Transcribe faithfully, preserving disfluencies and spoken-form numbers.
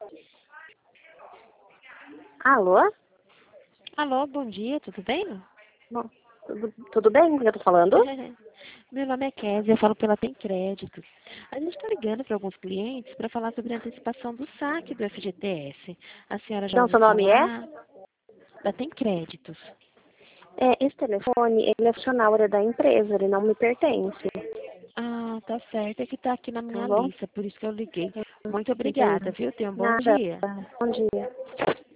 Alô? Alô, bom dia, tudo bem? Bom, tudo, tudo bem com quem eu tô falando? Meu nome é Kézia, eu falo pela Tem Crédito. A gente está ligando para alguns clientes para falar sobre a antecipação do saque do F G T S. A senhora já Então, ouviu seu nome é? falar? Da Tem Créditos. É, esse telefone, ele é funcional, ele é da empresa, ele não me pertence, Ah, tá certo, é que tá aqui na tá minha bom? lista, por isso que eu liguei. Muito Entendi. obrigada, viu? Tenha um bom Nada. dia. Bom dia.